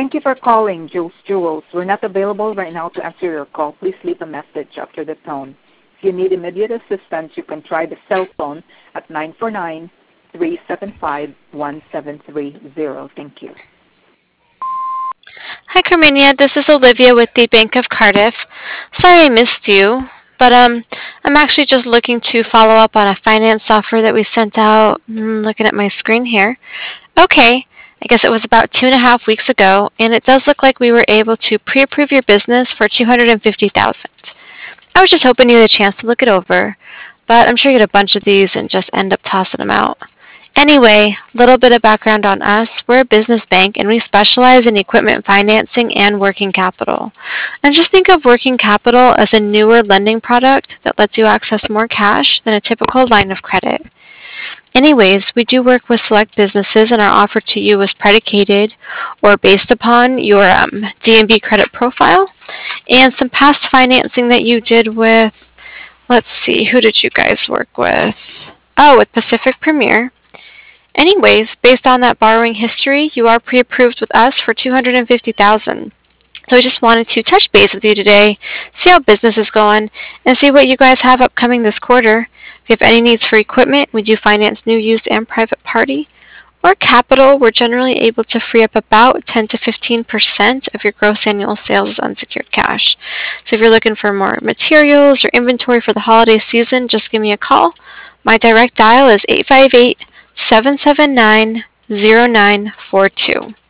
Thank you for calling Jules Jewels. We're not available right now to answer your call. Please leave a message after the tone. If you need immediate assistance, you can try the cell phone at 949-375-1730. Thank you. Hi, Carmania. This is Olivia with the Bank of Cardiff. Sorry I missed you, but I'm actually just looking to follow up on a finance offer that we sent out. Looking at my screen here. Okay, I guess it was about 2.5 weeks ago, and it does look like we were able to pre-approve your business for 250,000. I was just hoping you had a chance to look it over, but I'm sure you get a bunch of these and just end up tossing them out. Anyway, a little bit of background on us. We're a business bank and we specialize in equipment financing and working capital. And just think of working capital as a newer lending product that lets you access more cash than a typical line of credit. Anyways, we do work with select businesses and our offer to you is predicated or based upon your DNB credit profile and some past financing that you did with, let's see, who did you guys work with? Oh, with Pacific Premier. Anyways, based on that borrowing history, you are pre-approved with us for 250,000. So I just wanted to touch base with you today, see how business is going, and see what you guys have upcoming this quarter. If you have any needs for equipment, we do finance new, used, and private party. Or capital, we're generally able to free up about 10 to 15% of your gross annual sales as unsecured cash. So if you're looking for more materials or inventory for the holiday season, just give me a call. My direct dial is 858 779 0942.